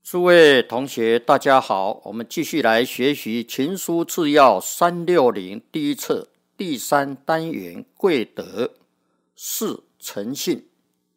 诸位同学大家好，我们继续来学习群书治要360第一册第3单元贵德4诚信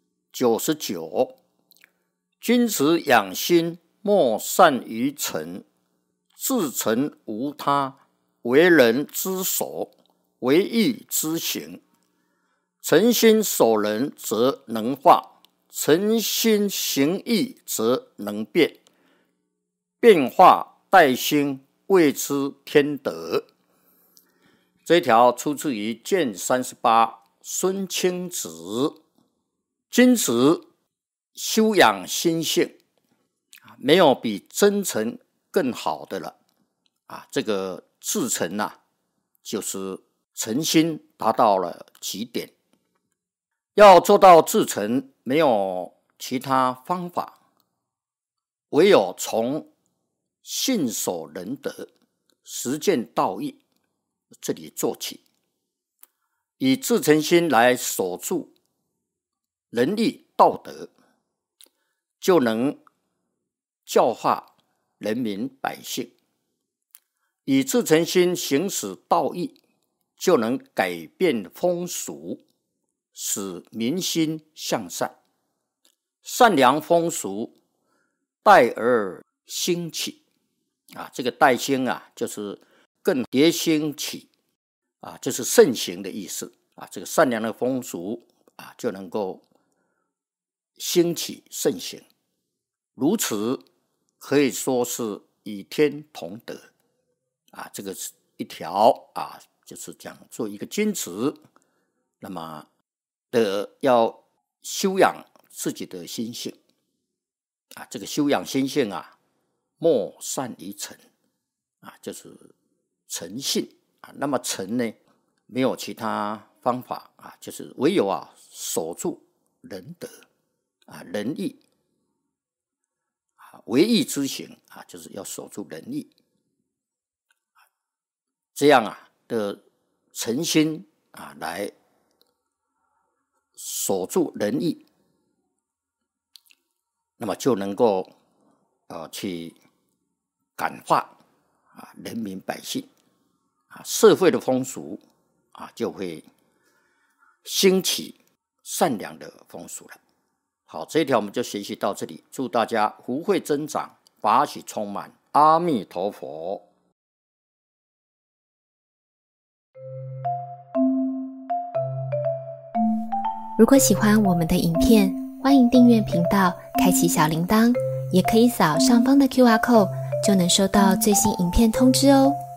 99。君子养心，莫善于诚，自诚无他，为人之首，为义之行。诚心守人，则能化；诚心行义，则能变。变化待兴，谓之天德。这一条出自于卷38孙清子。君子修养心性，没有比真诚更好的了。这个至诚就是诚心达到了极点。要做到至诚，没有其他方法，唯有从信守仁德、实践道义这里做起，以至诚心来守住仁义道德，就能教化人民百姓；以至诚心行使道义，就能改变风俗，使民心向善。善良风俗待而兴起。这个待兴就是更迭兴起，就是盛行的意思。这个善良的风俗就能够兴起盛行，如此可以说是与天同德。这个是一条就是讲做一个君子，那么要修养自己的心性。这个修养心性莫善于诚，就是诚信。那么诚呢，没有其他方法就是唯有守住仁德仁义为义之行就是要守住仁义。这样的诚心来守住仁义，那么就能够去感化人民百姓，社会的风俗就会兴起善良的风俗了。好，这一条我们就学习到这里，祝大家福慧增长，法喜充满，阿弥陀佛。 如果喜欢我们的影片，欢迎订阅频道，开启小铃铛，也可以扫上方的 QR code， 就能收到最新影片通知哦。